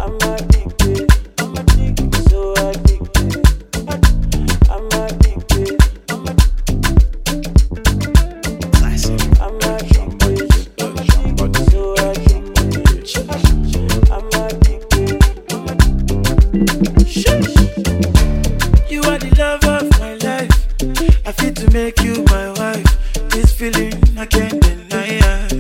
I'm addicted, so addicted. I'm addicted, I'm addicted, so addicted. I'm addicted. You are the love of my life. I feel to make you my wife. This feeling I can't deny.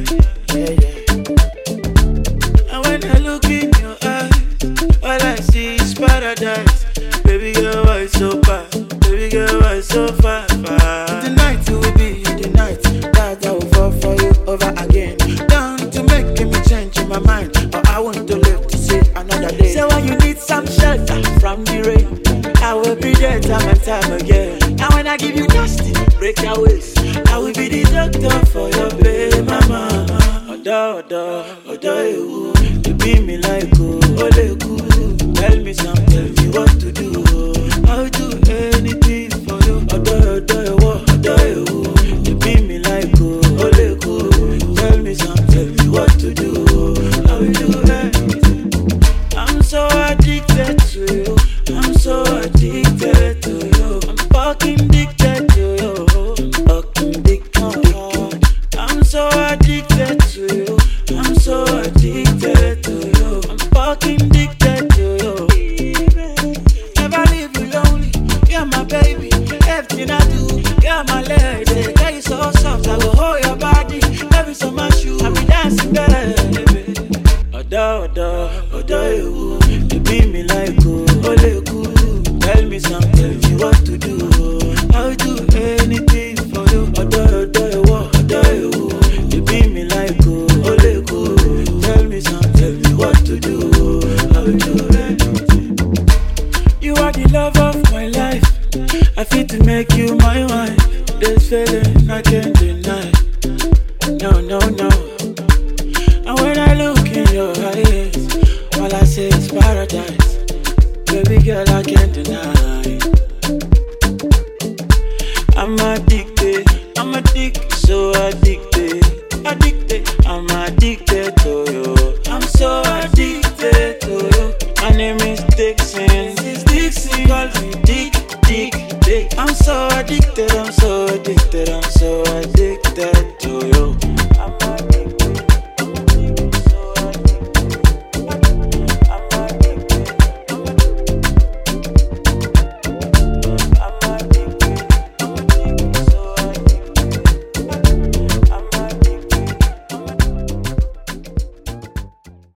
And when I look in your eyes, all I see is paradise. Baby girl, why so bad? Baby girl, why so far? Tonight will be the night that I will fall for you over again. Down to making me change in my mind, or I want to live to see another day. So when you need some shelter from the rain, I will be there time and time again. And when I give you nasty breakaways, I will be the doctor for your pain, mama. Oda, you be me like ole cool. Tell me something, tell me what to do. I'll do anything for you. Oda, you be me like ole cool. Tell me something, tell me what to do. I will do anything. I'm so addicted to you. I'm so addicted to you. I'm fucking addicted to you. Fucking addicted. I'm so addicted to you. I'm so addicted to you. I'm fucking addicted to you. Never leave you lonely. You're my baby. Everything I do, you're my lady. Girl, you so soft. I go hold your body. Love you so much, you. I be dancing, baby. Oda, you be me like ole cool. Tell me something, tell me what to do. I'll do anything for you. Oda, you be me like ole cool. Tell me something, tell me what to do. I'll do anything. You are the love of my life. I feel to make you my wife. This feeling